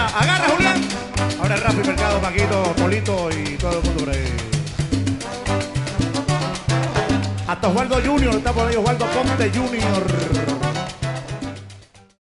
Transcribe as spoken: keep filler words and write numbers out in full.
Agarra, agarra, Julián. Ahora Rafi, Mercado, Paquito, Polito y todo el mundo por ahí. Hasta Osvaldo Junior, está por ahí Osvaldo Ponte Junior